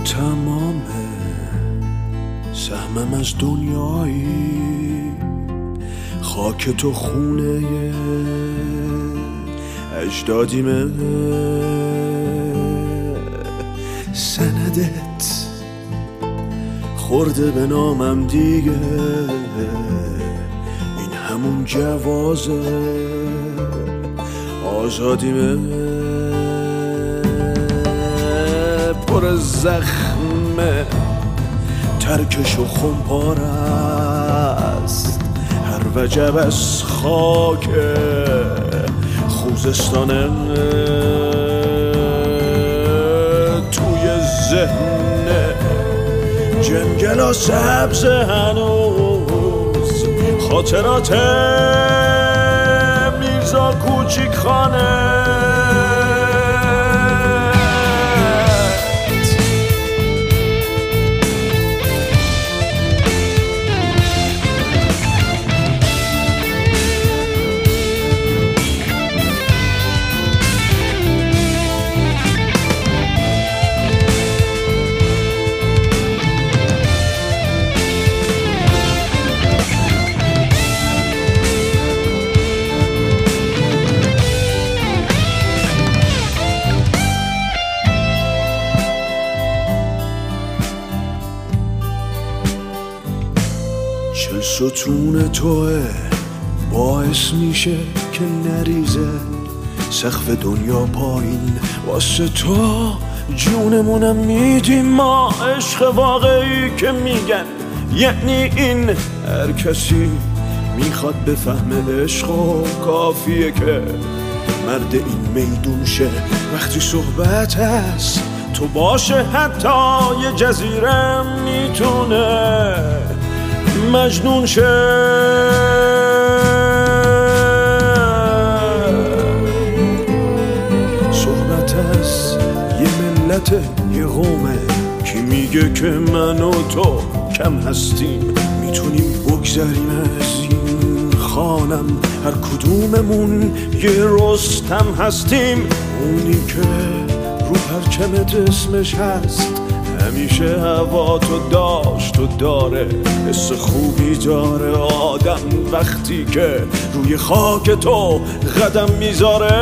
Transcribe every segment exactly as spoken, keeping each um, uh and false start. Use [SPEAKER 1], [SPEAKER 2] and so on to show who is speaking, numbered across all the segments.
[SPEAKER 1] تمام سهمم از دنیایی، خاک تو خونه اجدادیمه، سندت خورده به نامم دیگه، این همون جواز آزادیمه، پر زخمه ترکش و خمپار است، هر وجب از خاک خوزستانه، توی ذهن جنگلا سبز هنوز خاطرات میرزا کوچیک خانه. چل ستون توه باعث میشه که نریزه سقف دنیا پایین، واسه تو جونمونم میدیم ما، عشق واقعی که میگن یعنی این. هر کسی میخواد بفهمه عشق و کافیه که مرد این میدون شه، وقتی صحبت هست تو باشه حتی یه جزیره میتونه مجنون شه. صحبت از یه ملت یه قومه، کی میگه که من و تو کم هستیم، میتونیم بگذریم از این خانم، هر کدوممون یه رستم هستیم، اونی که رو پرچمت اسمش هست، همیشه هوا تو داشت و داره، حس خوبی داره آدم وقتی که روی خاک تو قدم میذاره.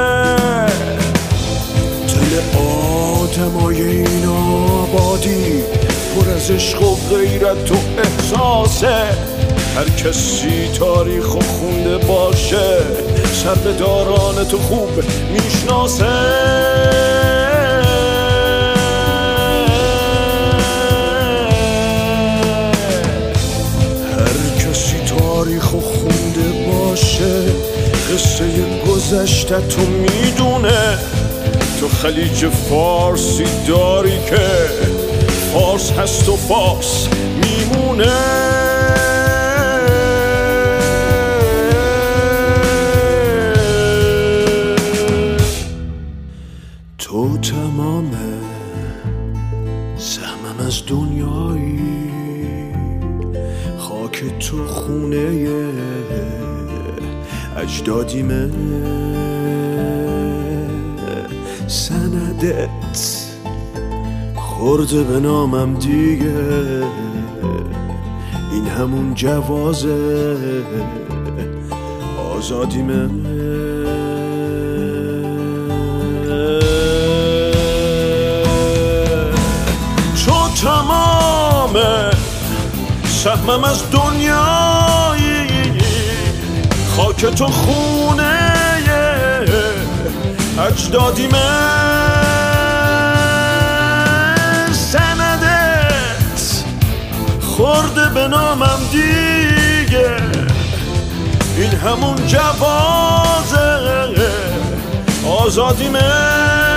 [SPEAKER 1] دل آدمای این آبادی پر از عشق و غیرت و احساسه، هر کسی تاریخ و خونده باشه سربداران تو خوب میشناسه. تاریخ و خونده باشه قصه گذشته تو میدونه، تو خلیج فارسی داری که فارس هست و فارس میمونه. تو تمام سهمم از دنیایی، خاک تو خونه اجدادیمه، سندت خورده به نامم دیگه، این همون جواز آزادیمه. تو تمامه سهمم از دنیایی، خاک تو خونه اجدادیمه، سندت خورده به نامم دیگه، این همون جواز آزادیمه.